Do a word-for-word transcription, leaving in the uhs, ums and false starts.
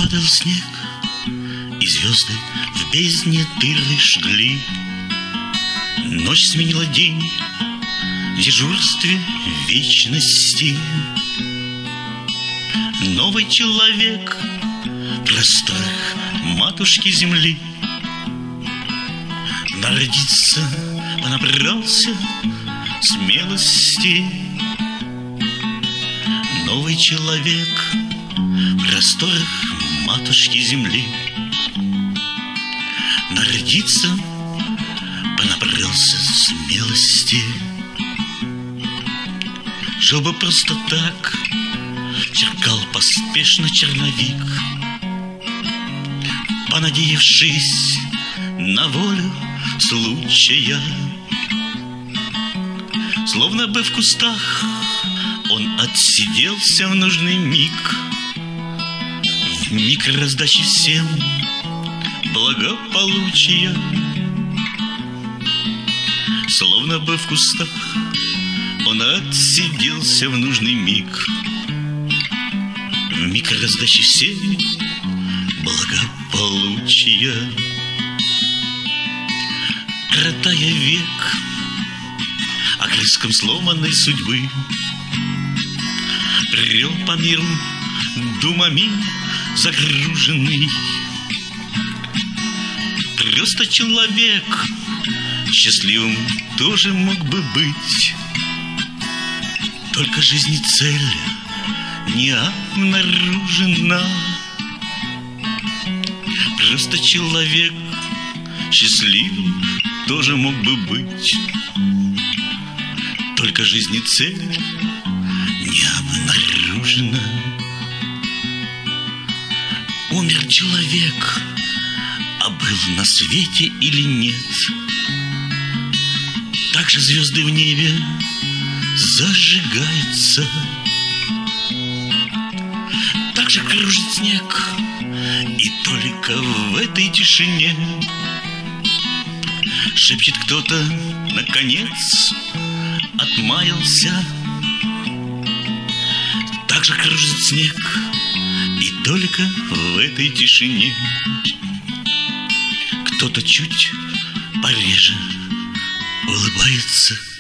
Падал снег, и звезды в бездне дыры жгли. Ночь сменила день в дежурстве вечности. Новый человек в просторах матушки земли. Народиться понабрался смелости. Новый человек в просторах матушки земли. Народиться понабрался смелости. Жил бы просто так, черкал поспешно черновик, понадеявшись на волю случая. Словно бы в кустах он отсиделся в нужный миг, в миг раздачи всем благополучия. Словно бы в кустах он отсиделся в нужный миг, в миг раздачи всем благополучия. Коротая век огрызком сломанной судьбы, брел по миру думами загруженный. Просто человек счастливым тоже мог бы быть, только жизни цель не обнаружена. Просто человек счастливым тоже мог бы быть, только жизни цель не обнаружена. Умер человек, а был на свете или нет? Так же звезды в небе зажигаются, так же кружит снег, и только в этой тишине шепчет кто-то, наконец отмаялся. Так же кружит снег, и только в этой тишине кто-то чуть пореже улыбается.